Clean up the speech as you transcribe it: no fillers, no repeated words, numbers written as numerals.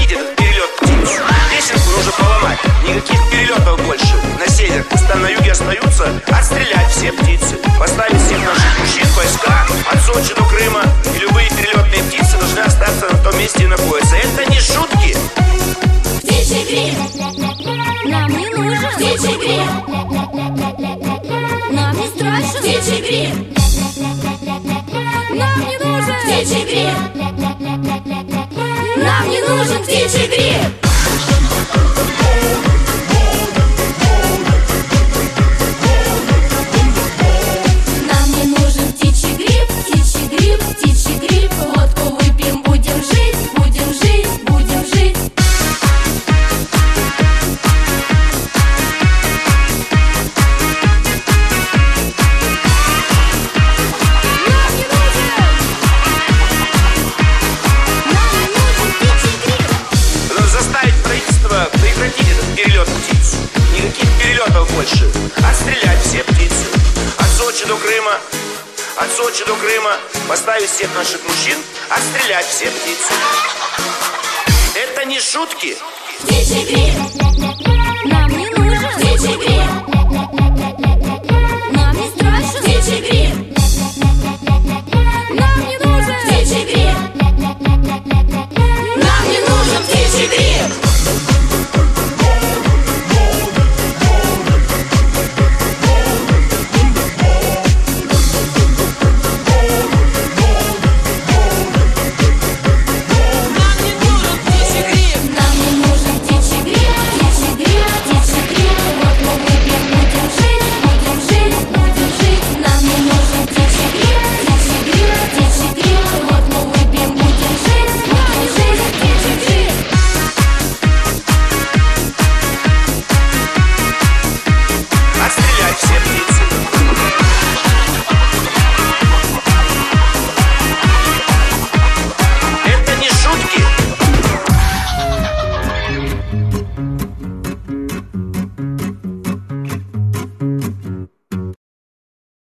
прекратить этот перелет птиц. Песенку нужно поломать, никаких перелетов больше. На север, пусть там на юге остаются, отстрелять все птицы. Поставить всех наших мужчин в войска от Сочи до Крыма. И любые перелетные птицы должны остаться на том месте и находиться. Это не шутки. Птичий грипп нам не нужен. Птичий грипп нам не страшен. Птичий грипп нам не нужен. Птичий грипп нам не нужен. Птичий грипп. Нам не нужен птичий грипп, птичий грипп, птичий грипп. Водку выпьем, будем жить, будем жить, будем жить. Прекратить этот перелет птиц. Никаких перелетов больше. Отстрелять все птицы. От Сочи до Крыма. От Сочи до Крыма. Поставить всех наших мужчин. Отстрелять все птицы. Это не шутки. Птичий грипп нам не нужен. Птичий грипп нам не страшен. Птичий грипп